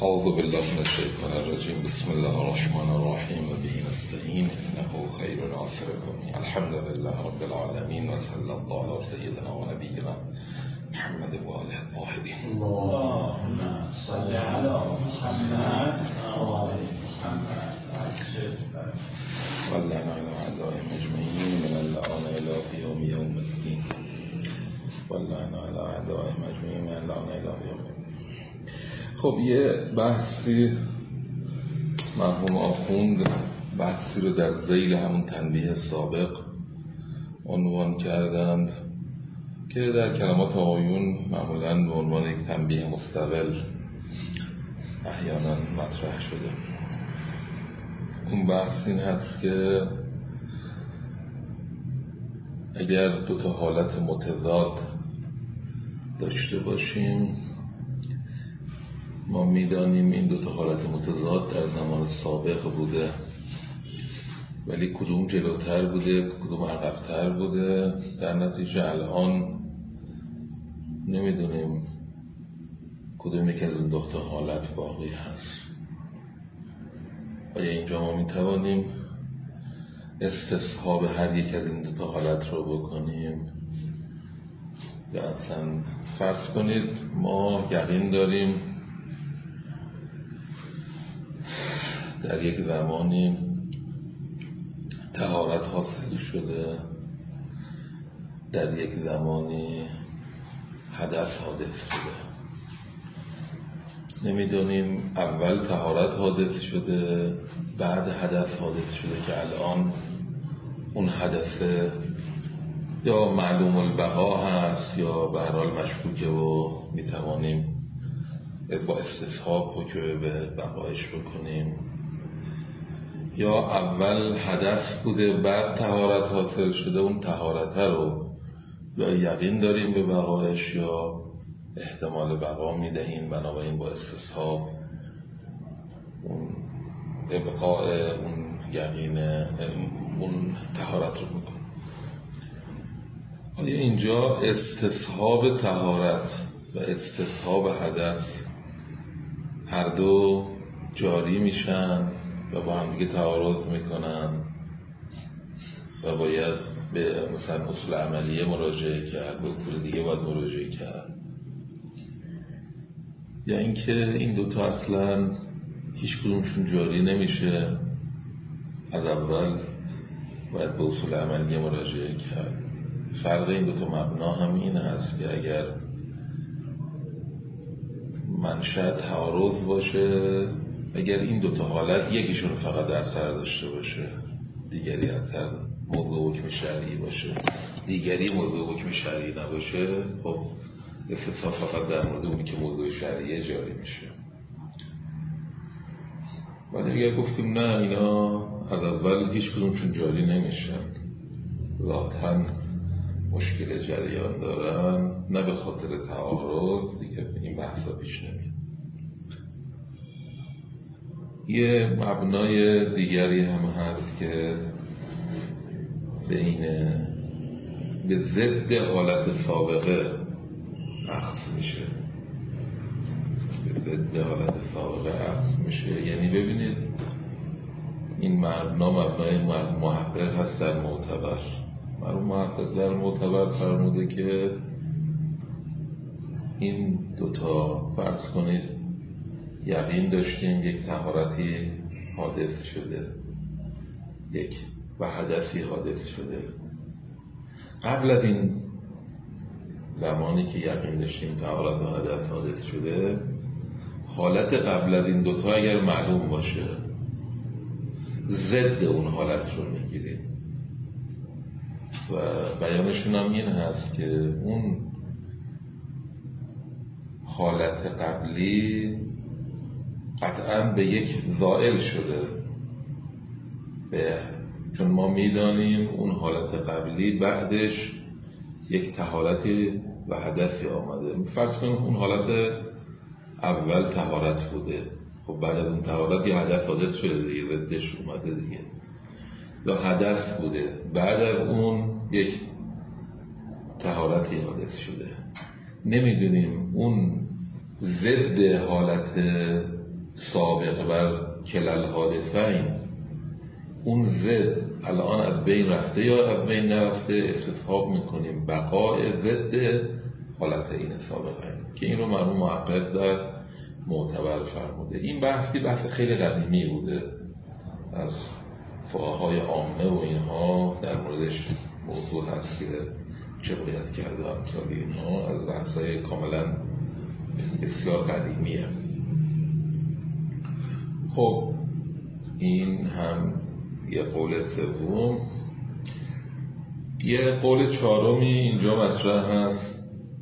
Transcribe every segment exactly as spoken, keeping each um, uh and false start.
اعوذ بالله من الشیطان الرجیم. بسم الله الرحمن الرحیم و به نستعین انه خیر الناصر. الحمد لله رب العالمین و صلی الله علی سیدنا و نبینا محمد و آله الطاهرین. اللهم صل علی محمد و آل محمد. ولعنا علی اعدائهم اجمعین من اللعان الی یوم یوم الدین. ولعنا علی اعدائهم اجمعین من اللعان الی یوم الدین. خب یه بحثی مرحوم آخوند بحثی رو در ذیل همون تنبیه سابق عنوان کردند که در کلمات آقایون معمولاً به عنوان یک تنبیه مستقل احیانا مطرح شده. اون بحث این هست که اگر دو تا حالت متضاد داشته باشیم، ما میدانیم این دو تا حالت متضاد در زمان سابق بوده، ولی کدوم جلوتر بوده کدوم عقبتر بوده، در نتیجه الان نمیدونیم کدوم یک از این دو تا حالت باقی هست. آیا اینجا ما میتوانیم استصحاب هر یک از این دو تا حالت رو بکنیم؟ یا اصلا فرض کنید ما یقین داریم در یک زمانی طهارت حاصل شده، در یک زمانی حدث حادث شده. نمیدونیم اول طهارت حادث شده بعد حدث حادث شده که الان اون حدث یا معلوم البقا هست یا به هر حال مشکوکه و میتوانیم با استصحاب حکم به بقایش بکنیم، یا اول حدث بوده بعد طهارت حاصل شده، اون طهارت رو یا یقین داریم به بقایش یا احتمال بقا میدهیم، بنابراین با استصحاب اون ابقاء اون یقین اون طهارت رو میکنیم. آیا اینجا استصحاب طهارت و استصحاب حدث هر دو جاری میشن و با هم دیگه تعارض میکنن و باید به مثلا اصول عملیه مراجعه کرد، به اصول دیگه باید مراجعه کرد، یا اینکه این دوتا اصلا هیچ کدومشون جاری نمیشه، از اول باید به اصول عملیه مراجعه کرد؟ فرق این دوتا مبنا هم این هست که اگر منشأ تعارض باشه، اگر این دوتا حالت یکیشون فقط در سر داشته باشه دیگری اثر موضوع حکم شرعی باشه، دیگری موضوع حکم شرعی نباشه، خب استصحاب فقط در مورد اونی که موضوع شرعیه جاری میشه. ولی اگر گفتیم نه اینا از اول هیچ کدومشون جاری نمیشن، ذاتاً مشکل جریان دارن، نه به خاطر تعارض، دیگه این بحثا پیش نمیاد. یه مبنای دیگری هم هست که بین به ضد حالت سابقه اخذ میشه، به ضد حالت سابقه اخذ میشه. یعنی ببینید این مبنا مبنای محقق هست در معتبر. مرحوم محقق در معتبر فرموده که این دوتا فرض کنید یقین داشتیم یک طهارتی حادث شده، یک و حدثی حادث شده. قبل از این زمانی که یقین داشتیم طهارت و حدث حادث شده، حالت قبل از این دوتا اگر معلوم باشه ضد اون حالت رو میگیریم و بیانشون هم این هست که اون حالت قبلی قطعاً به یک زائل شده، به چون ما میدانیم اون حالت قبلی بعدش یک طهارتی و حدثی آمده. فرض کنیم اون حالت اول طهارت بوده، خب بعد از اون طهارت یه حدث حادث شده دیگه، ضدش اومده دیگه، یا حدث بوده بعد از اون یک طهارتی حادث شده. نمیدونیم اون ضد حالت سابق بر کلل حادثین، اون ضد الان از بین رفته یا از بین نرفته، استصحاب میکنیم بقای ضد حالت این سابقین که این رو مرحوم محقق در معتبر فرموده. این بحثی بحث خیلی قدیمی بوده، از فقهای عامه و اینها در موردش موضوع هست که چه باید کرده امثال اینها، از بحثای کاملا بسیار قدیمیه. خب این هم یه قول سوم. یه قول چهارمی اینجا مطرح هست،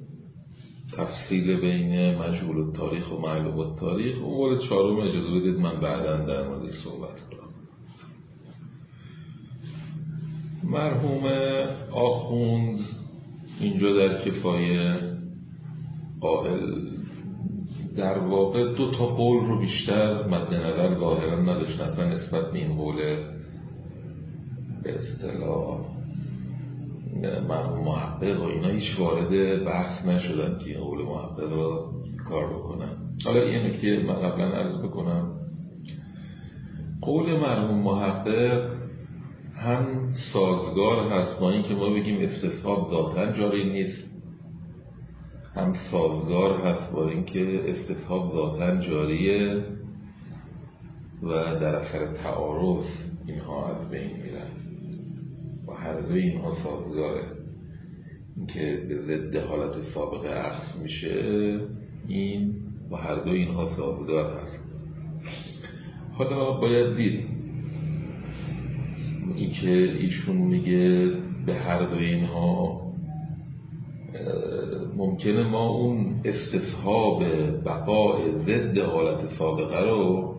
تفصیل بین مجهول التاریخ و معلوم التاریخ. اون قول چهارم اجازه بدید من بعداً در موردش صحبت کنم. مرحوم آخوند اینجا در کفایه قائل در واقع دو تا قول رو بیشتر مد نظر ظاهرا نداشتن، اصلا نسبت به این قول به اصطلاح مرحوم محقق و اینا هیچ وارد بحث نشدن که این قول محقق رو کار بکنن. حالا یه نکته من قبلا عرض بکنم، قول مرحوم محقق هم سازگار هست با این که ما بگیم استصحاب ذاتاً جاری نیست، هم سازگار هست با این که استصحاب ذاتاً جاریه و در اثر تعارض اینها از بین میرن و هر دوی اینها سازگاره. این که به ضد حالت سابقه اخذ میشه این و هر دوی اینها سازگار هست. حالا باید دید این که ایشون میگه به هر دوی اینها ممکنه ما اون استصحاب بقای ضد حالت سابقه رو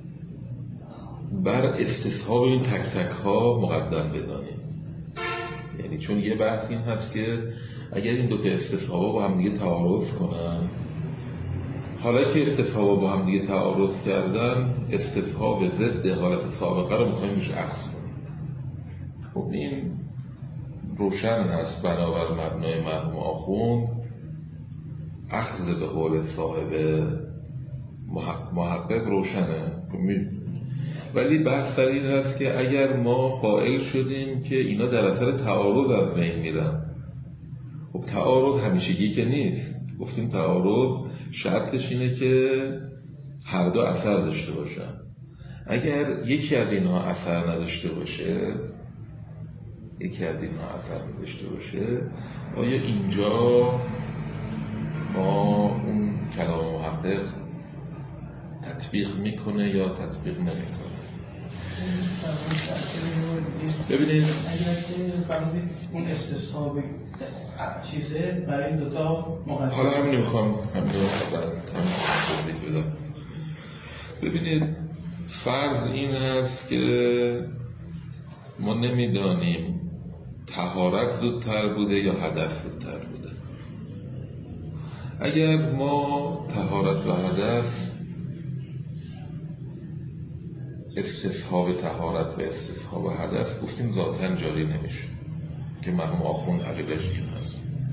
بر استصحاب این تک تک ها مقدم بدانیم. یعنی چون یه بحث این هست که اگر این دوتا استصحاب با هم دیگه تعارض کنن، حالا که استصحاب با هم دیگه تعارض کردن، استصحاب ضد حالت سابقه رو میخوایم میشه اخذ کنیم. خب این روشن هست بنابر مبنای مرحوم آخوند اخذ به قول صاحب محقق روشنه. ولی بحث سر این هست که اگر ما قائل شدیم که اینا در اثر تعارض از بین میرن، خب تعارض همیشگی که نیست، گفتیم تعارض شرطش اینه که هر دو اثر داشته باشن. اگر یکی از اینها اثر نداشته باشه یکی از اینها اثر نداشته باشه آیا اینجا ما اون کلام محقق تطبیق میکنه یا تطبیق نمیکنه؟ ببینید اگر که فرمودید اون استصحاب چیزه برای این دوتا مقدمه، حالا همین میخوام همین رو توضیح بدم. ببینید فرض این هست که ما نمیدانیم طهارت زودتر بوده یا حدث زودتر بوده. اگر ما طهارت و حدث، استصحاب طهارت و استصحاب حدث گفتیم ذاتاً جاری نمیشه که مرحوم آخوند عقیده‌اش این هست.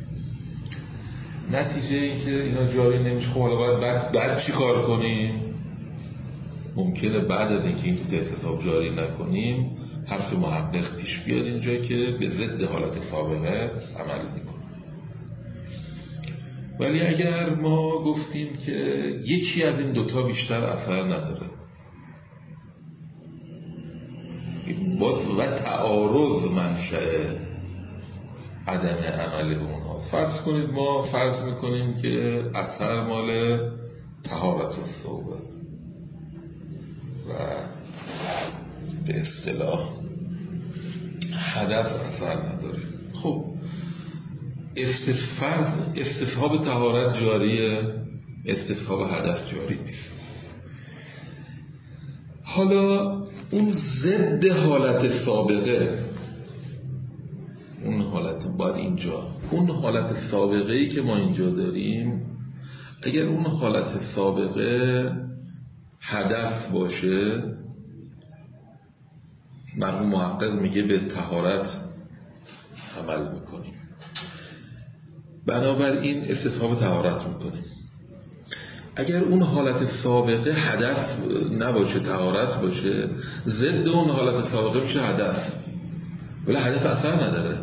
نتیجه این که اینا جاری نمیشه، خب حالا باید بعد, بعد چی کار کنیم؟ ممکنه بعد از اینکه این تو استصحاب جاری نکنیم حرف محقق پیش بیاد اینجا که به ضد حالت سابقه عمل میکنه. ولی اگر ما گفتیم که یکی از این دوتا بیشتر اثر نداره و تعارض منشأ عدم عمل به اونها، فرض کنید ما فرض میکنیم که اثر مال طهارت الثوب و به اصطلاح حدث اثر نداره. خب استصحاب طهارت جاریه، استصحاب حدث جاری نیست. حالا اون ضد حالت سابقه، اون حالت باید اینجا اون حالت سابقه‌ای که ما اینجا داریم، اگر اون حالت سابقه حدث باشه، مرحوم محقق میگه به طهارت عمل میکنیم، بنابراین استصحاب طهارت میکنیم. اگر اون حالت سابقه هدف نباشه، طهارت باشه، ضد اون حالت سابقه میشه هدف، ولی هدف اثر نداره.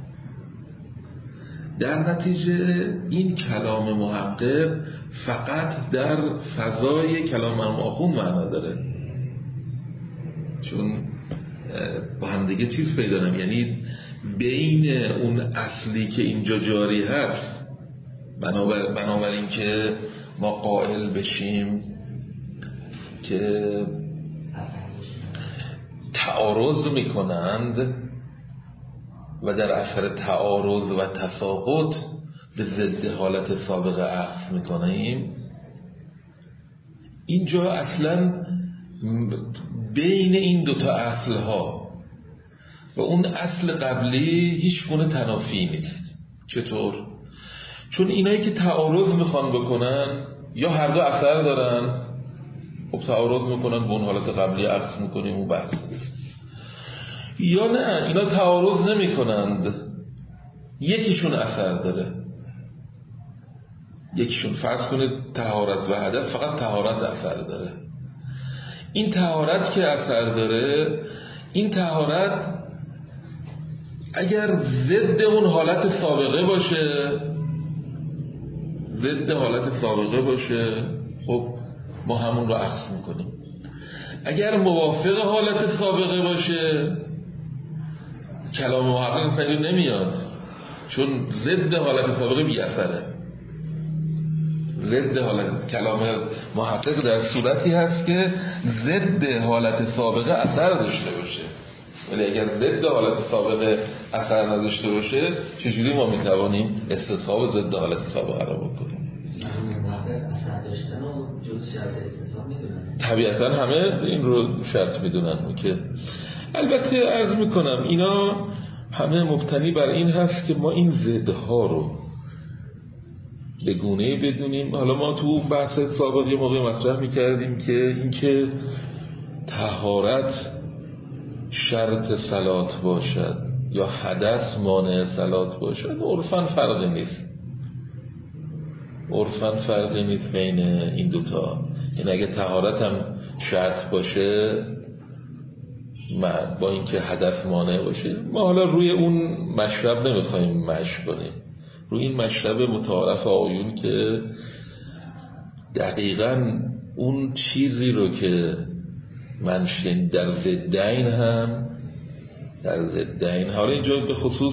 در نتیجه این کلام محقق فقط در فضای کلام آخوند معنا داره، چون با هم دیگه چیز پیدا نمی، یعنی بین اون اصلی که اینجا جاری هست، بنابر بنابراین که ما قائل بشیم که تعارض میکنند و در اثر تعارض و تساقط به ضد حالت سابقه عکس میکنیم، اینجا اصلا بین این دوتا اصل ها و اون اصل قبلی هیچ گونه تنافی نیست. چطور؟ چون اینایی که تعارض میخوان بکنن یا هر دو اثر دارن، خب تعارض میکنن به اون حالت قبلی عکس میکنیم، اون بحث نیست. یا نه، اینا تعارض نمی کنند، یکیشون اثر داره، یکیشون، فرض کنید طهارت و هدف، فقط طهارت اثر داره. این طهارت که اثر داره، این طهارت اگر ضد اون حالت سابقه باشه، ضد حالت سابقه باشه، خب ما همون رو اخذ میکنیم. اگر موافق حالت سابقه باشه، کلام محقق اصلا نمیاد، چون ضد حالت سابقه بی اثره. ضد حالت کلام محقق در صورتی هست که ضد حالت سابقه اثر داشته باشه، ولی اگر ضد حالت سابقه اثر نداشته باشه، چجوری ما میتوانیم استصحاب ضد حالت سابقه را بکنیم؟ اثر داشتن و جزء شرط استصحاب میدونن، طبیعتا همه این رو شرط میدونن. که البته عرض میکنم اینا همه مبتنی بر این هست که ما این ضدها رو به گونه‌ای بدونیم. حالا ما تو بحث سابق یه موقع مطرح میکردیم که اینکه طهارت شرط صلات باشد یا حدث مانع صلات باشد، عرفاً فرقی نیست، عرفاً فرقی نیست بین این دوتا. این اگه طهارت هم شرط باشه با اینکه هدف مانع باشه، ما حالا روی اون مشرب نمیخوایم مشق کنیم، روی این مشرب متعارف آیون که دقیقاً اون چیزی رو که من شنیدم در ضدین هم در ضدین، حالا اینجا به خصوص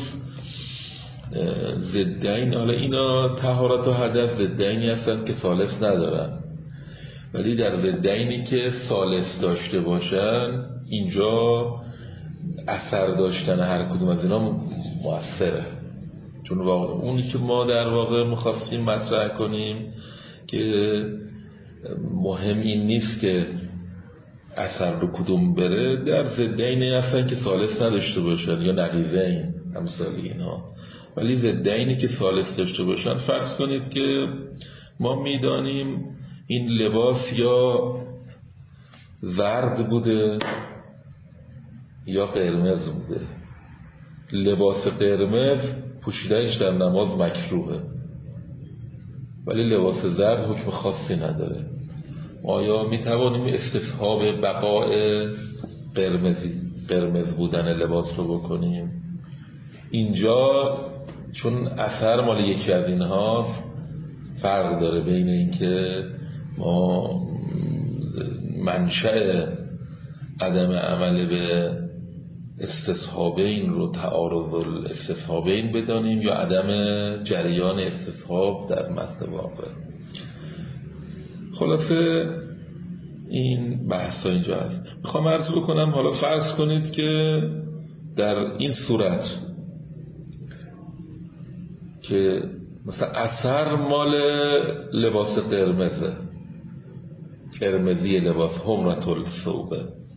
ضدین، حالا اینا طهارت و هدف ضدینی هستن که ثالث ندارن، ولی در ضدینی که ثالث داشته باشن اینجا اثر داشتن هر کدوم از اینا مؤثره. چون واقع اونی که ما در واقع مخواستیم مطرح کنیم که مهم این نیست که اثر رو کدوم بره، در ضدین هستن که ثالث نداشته باشن یا نقیضین امثال اینا، ولی ضدینی که ثالث داشته باشن، فرض کنید که ما میدانیم این لباس یا زرد بوده یا قرمز بوده، لباس قرمز پوشیدنش در نماز مکروهه، ولی لباس زرد حکم خاصی نداره. آیا می توانیم استصحاب بقاء قرمزی قرمز بودن لباس رو بکنیم؟ اینجا چون اثر مال یکی از اینها فرق داره بین این که ما منشأ عدم عمل به استصحابین رو تعارض الاستصحابین بدانیم یا عدم جریان استصحاب در متن واقع. خلاصه این بحثا اینجا هست. میخوام عرض بکنم، حالا فرض کنید که در این صورت که مثلا اثر مال لباس قرمزه، قرمزی لباس، حمرت الثوبه،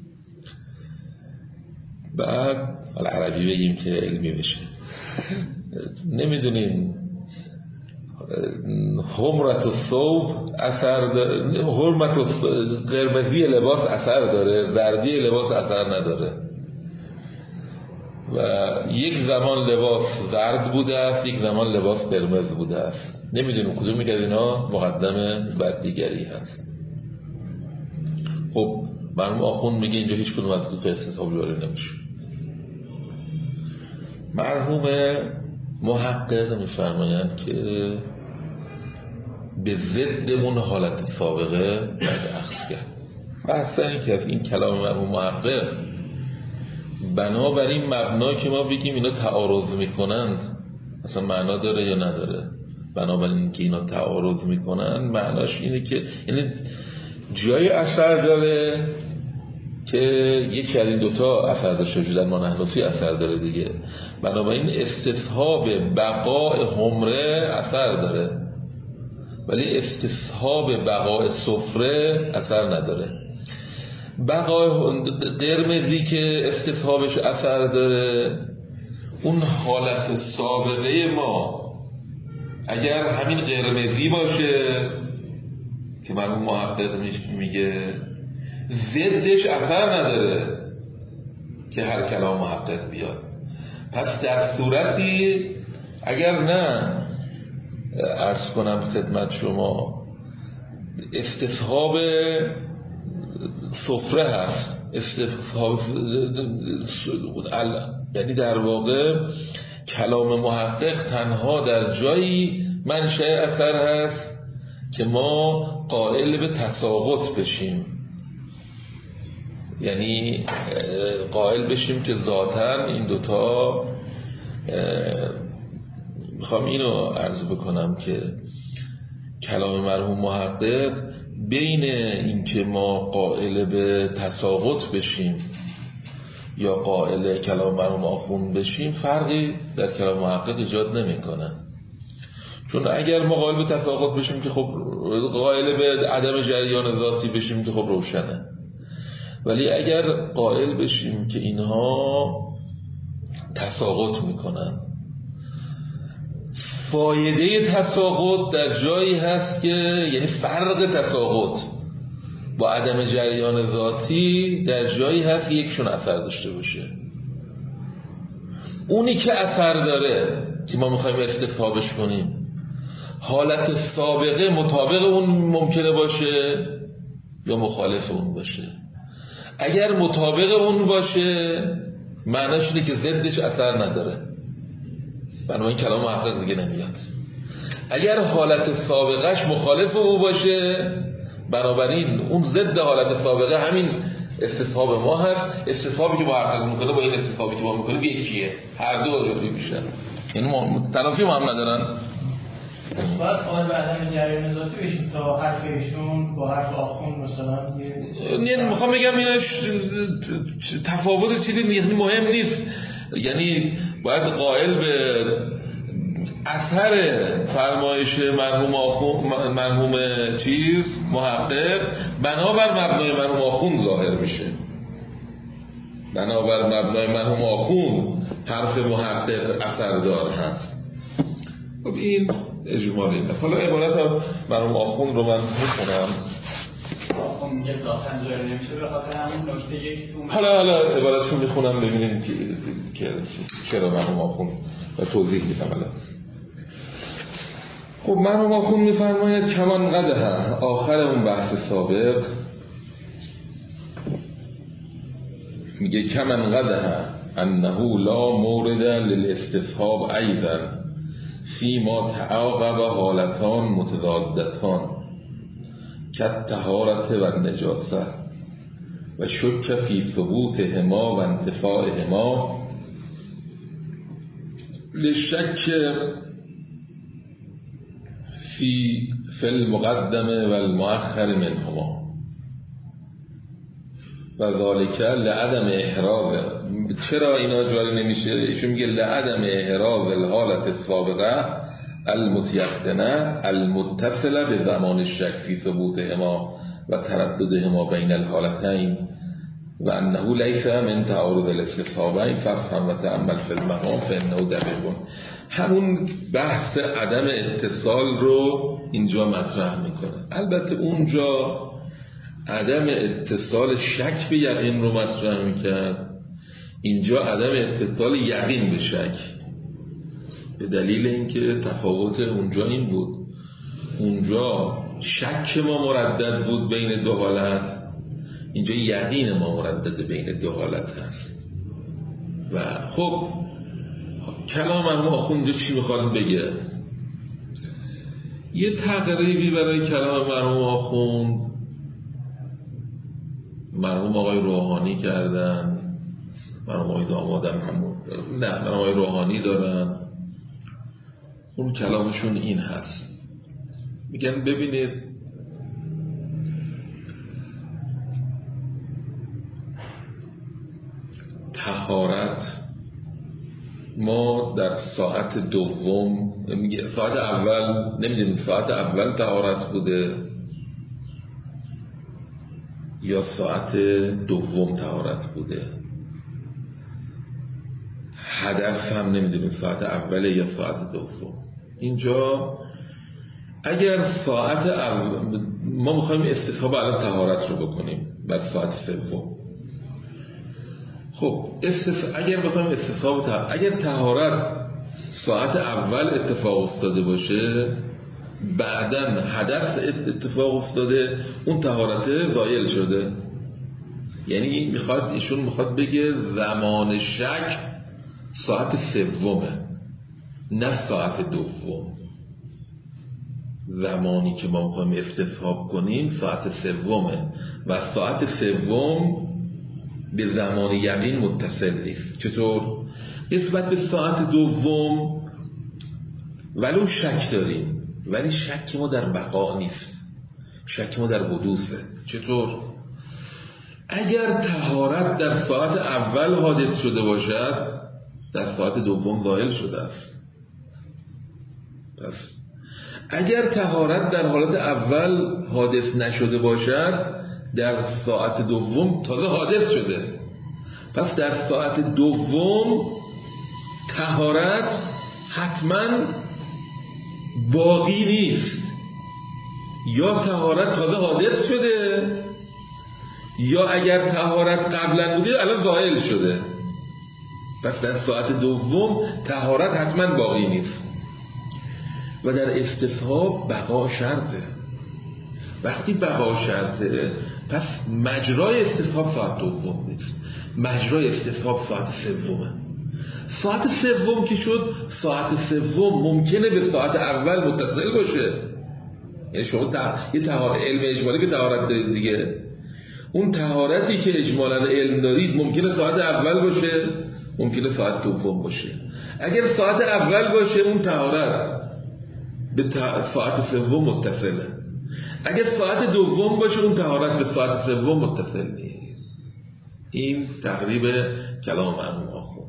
بعد حالا عربی بگیم که علمی بشه، نمیدونیم حمرت الثوب اثر داره، حرمت قرمزی لباس اثر داره، زردی لباس اثر نداره، و یک زمان لباس زرد بوده است، یک زمان لباس قرمز بوده است، نمیدونیم کدوم یک از اینا مقدم بر دیگری هست. خب مرحوم آخوند میگه اینجا هیچ کدوم از دو تا استصحاب جاری نمیشه. مرحوم محقق میفرمایند که به ضد اون حالت سابقه باید اخذ کرد. بحث این که از این کلام مرحوم محقق بنابراین مبنایی که ما بگیم اینا تعارض میکنند اصلا معنا داره یا نداره؟ بنابراین که اینا تعارض میکنند معناش اینه که یعنی جای اثر داره که یکی از این دوتا اثر داشته باشه، در مانحنفی اثر داره دیگه. بنابراین استصحاب بقاء حمره اثر داره ولی استصحاب بقاء صفره اثر نداره. بقاء قرمزی که استصحابش اثر داره اون حالت سابقه ما اگر همین قرمزی باشه که مرحوم محقق میگه ضدش اثر نداره که هر کلام محقق بیاد. پس در صورتی اگر نه عرض کنم خدمت شما استصحاب صفره هست، استصحاب یعنی در واقع کلام محقق تنها در جایی منشأ اثر هست که ما قائل به تساقط بشیم، یعنی قائل بشیم که ذاتاً این دوتا. میخوام اینو عرض بکنم که کلام مرحوم محقق بین این که ما قائل به تساقط بشیم یا قائل کلام مرحوم آخوند بشیم فرقی در کلام محقق ایجاد نمیکنه. چون اگر ما قائل به تساقط بشیم که خب قائل به عدم جریان ذاتی بشیم که خب روشنه، ولی اگر قائل بشیم که اینها تساقط میکنن، فایده تساقط در جایی هست که یعنی فرق تساقط با عدم جریان ذاتی در جایی هست که یکشون اثر داشته باشه. اونی که اثر داره که ما میخوایم استصحابش کنیم حالت سابقه مطابق اون ممکنه باشه یا مخالف اون باشه. اگر مطابق اون باشه معناش اینه که ضدش اثر نداره، بنابراین کلام محقق دیگه نمیاد. اگر حالت سابقهش مخالف او باشه بنابراین اون ضد حالت سابقه همین استصحاب ما هست. استصحابی که محقق میکنه با این استصحابی که ما میکنه یکیه، هر دو جوری میشن، یعنی تنافی ما هم ندارن. باید قائل به عدم جریان ذاتی بشیم تا حرف ایشون با حرف آخوند مثلا یه میخوام بگم اینش تفاوت چیزی مهم نیست، یعنی باید قائل به اثر فرمایش مرحوم آخوند مرحوم چیز محقق بنابر مبنای مرحوم آخوند ظاهر میشه، بنابر مبنای مرحوم آخوند حرف محقق اثردار هست. خب این اجمالی نه. حالا عبارت هم مرحوم آخوند رو من میخونم. آخوند میگه ذاتاً جاری نمیشه به خاطر همون نکته یک تو. حالا حالا عبارت رو میخونم ببینیم که که چرا مرحوم آخوند و توضیح میدم. حالا خب مرحوم آخوند میفرماید کمان قده آخر اون بحث سابق میگه کمان قده انه لا مورد للاستصحاب ایضا فی ما تعاقب حالتان متضادتان کت طهارت و نجاسه و شک فی ثبوتهما و انتفاعهما لشک فی فی المقدم و المؤخر منهما و ذالک لعدم احراز. چرا اینا جاری نمیشه؟ ایشون میگه لعدم احراز الحالت السابقه المتيقنه المتصله به زمان الشک فی ثبوتهما و ترددهما بین الحالتین و انه لیس من تعارض الاستصحابین فافهم و تأمل فی المقام فانه دقیق. همون بحث عدم اتصال رو اینجا مطرح میکنه. البته اونجا عدم اتصال شک به یقین رو مطرح میکرد، اینجا عدم اتصال یقین به شک، به دلیل اینکه تفاوت اونجا این بود اونجا شک ما مردد بود بین دو حالت، اینجا یقین ما مردد بین دو حالت هست. و خب کلام مرحوم آخوند چی میخواد بگه؟ یه تقریبی برای کلام مرحوم آخوند مرحوم آقای روحانی کردن، مرحوم آقای دامادم همون نه مرحوم آقای روحانی دارن. اون کلامشون این هست، میگن ببینید طهارت ما در ساعت دوم، میگه ساعت اول نمیدونیم ساعت اول طهارت بوده یا ساعت دوم طهارت بوده، هدف هم نمیدونیم ساعت اوله یا ساعت دوم. اینجا اگر ساعت اول ما میخوایم استصحاب الان طهارت رو بکنیم بعد ساعت سوم، خب اگر بخوایم استصحاب طهارت، اگر طهارت ساعت اول اتفاق افتاده باشه بعدن هدف اتفاق افتاده، اون طهارت زایل شده. یعنی میخواد ایشون میخواد بگه زمان شک ساعت سومه نه ساعت دوم. زمانی که ما میخوایم استصحاب کنیم ساعت سومه و ساعت سوم به زمان یقین متصل نیست. چطور؟ نسبت به ساعت دوم ولو شک داریم ولی شک ما در بقا نیست، شک ما در حدوثه. چطور؟ اگر طهارت در ساعت اول حادث شده باشد در ساعت دوم زائل شده است. پس اگر طهارت در حالت اول حادث نشده باشد در ساعت دوم تازه حادث شده. پس در ساعت دوم طهارت حتما باقی نیست، یا طهارت تازه حادث شده یا اگر طهارت قبلا بوده الان زائل شده. پس در ساعت دوم طهارت حتما باقی نیست و در استصحاب بقا شرطه. وقتی بقا شرطه پس مجرای استصحاب ساعت دوم نیست، مجرای استصحاب ساعت سومه. ساعت سوم که شد ساعت سوم ممکنه به ساعت اول متصل باشه. یعنی شما یه طهارت علم اجمالی که طهارت دارید دیگه، اون طهارتی که اجمالا علم دارید ممکنه ساعت اول باشه ممکنه ساعت دوم باشه. اگر ساعت اول باشه اون طهارت به ساعت سوم متصله، اگر ساعت دوم باشه اون طهارت به ساعت سوم متصل نیست. این تقریب کلام مرحوم آخوند.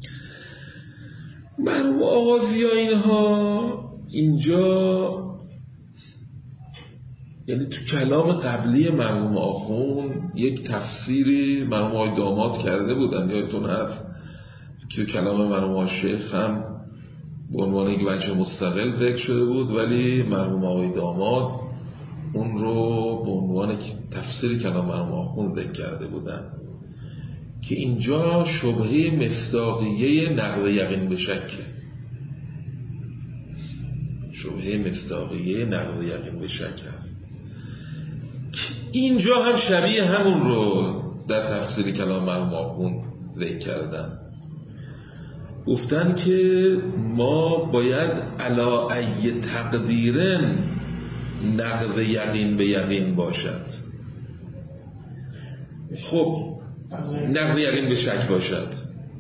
مرحوم آغازی ها اینها اینجا یعنی تو کلام قبلی مرحوم آخوند یک تفسیری مرحوم آقای داماد کرده بودن، یادتون هست که کلام مرحوم آقای شیخ هم به عنوان یک وجه مستقل ذکر شده بود ولی مرحوم آقای داماد اون رو به عنوان تفسیر کلام مرحوم آخوند ذکر کرده بودن که اینجا شبهه مصداقیه نقض یقین به شکه. شبهه مصداقیه نقض یقین به شک هست. اینجا هم شبیه همون رو در تفسیر کلام مرحوم آخوند ذکر کردن. گفتن که ما باید علا ای تقدیرن نقض یقین به یقین باشد. خب نقض یقین به شک باشد،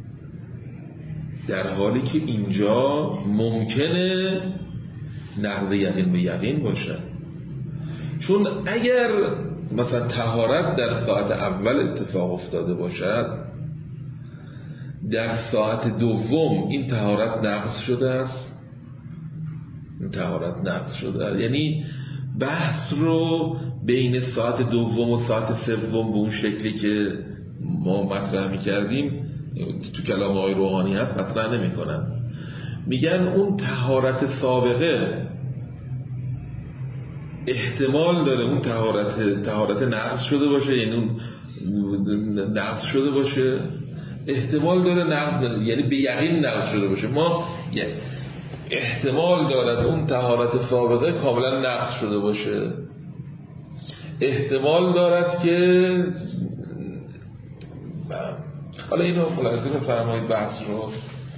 در حالی که اینجا ممکنه نقض یقین به یقین باشد. چون اگر مثلا طهارت در ساعت اول اتفاق افتاده باشد در ساعت دوم این طهارت نقض شده است، این طهارت نقض شده است. یعنی بحث رو بین ساعت دوم و ساعت سوم به اون شکلی که ما مطرح می‌کردیم تو کلام آقای روحانی هست مطرح نمی‌کنن. میگن اون طهارت سابقه احتمال داره اون طهارت طهارت نقض شده باشه، یعنی اون نقض شده باشه، احتمال داره نقض، یعنی به یقین نقض شده باشه. ما احتمال دارد اون طهارت سابقه کاملا نقض شده باشه، احتمال دارد که حالا اینو خلاصه بفرمایید بحث رو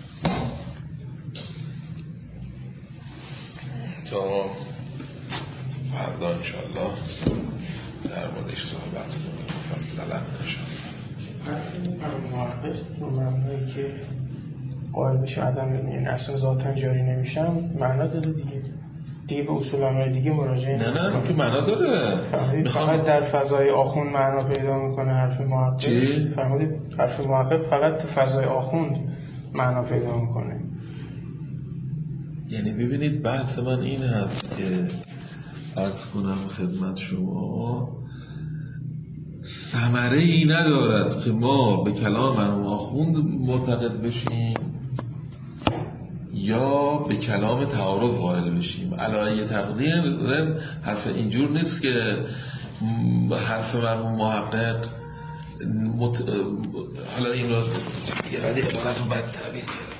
تا فردا انشاءالله در موردش صحبت کنیم مفصلا انشاءالله. محقق رو معنایی که قائل بشه عدم یعنی اصلا ذاتن جاری نمیشم معنا داره دیگه دیگه به اصول عمل دیگه مراجعه نه نه که معنا داره. میخوام فقط در فضای آخوند معنا پیدا میکنه حرف محقق. چی؟ فهمیدید حرف محقق فقط تو فضای آخوند معنا پیدا میکنه. یعنی ببینید بحث من این هست که عرض کنم خدمت شما ثمره ای ندارد که ما به کلام مرحوم آخوند معتقد بشیم یا به کلام تعارض قائل بشیم. علاوه تقدیر حرف اینجور نیست که حرف مرحوم محقق مت... حالا این رو یه قدر عبارت رو بد تعبیر